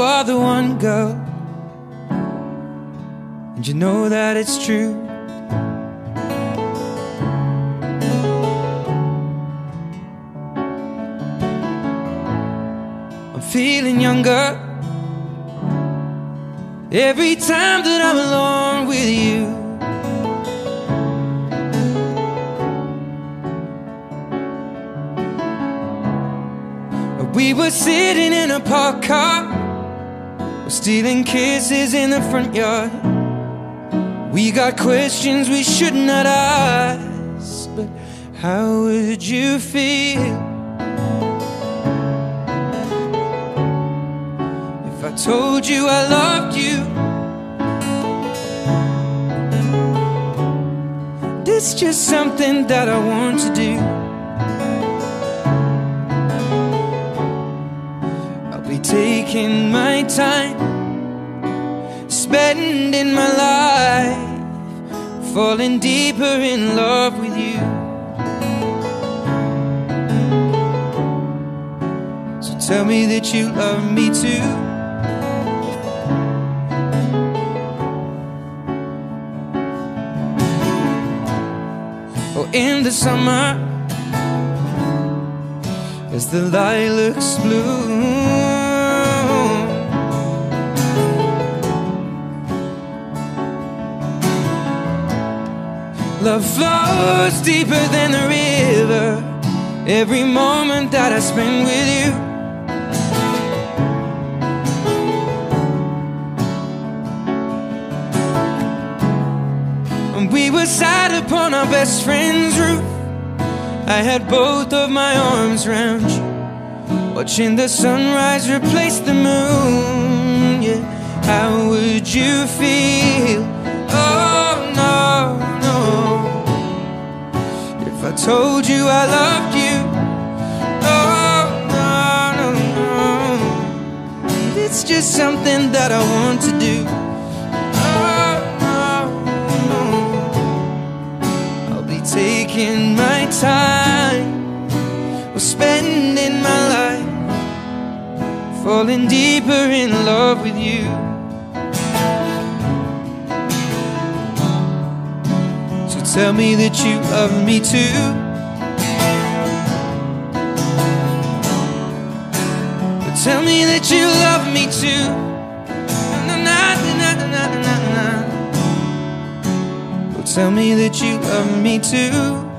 are the one, girl, and you know that it's true. I'm feeling younger every time that I'm alone with you. We were sitting in a parked car, we're stealing kisses in the front yard. We got questions we should not ask, but how would you feel if I told you I loved you? It's just something that I want to do. Taking my time, spending my life, falling deeper in love with you. So tell me that you love me too. Oh, in the summer, as the lilacs bloom, love flows deeper than the river, every moment that I spend with you. And we were sat upon our best friend's roof, I had both of my arms round you, watching the sunrise replace the moon. Yeah, how would you feel? Oh no, if I told you I loved you. Oh no, it's just something that I want to do. Oh no, I'll be taking my time, or spending my life, falling deeper in love with you. Tell me that you love me too. But tell me that you love me too. Na, na, na, na, na, na, na. Well, tell me that you love me too.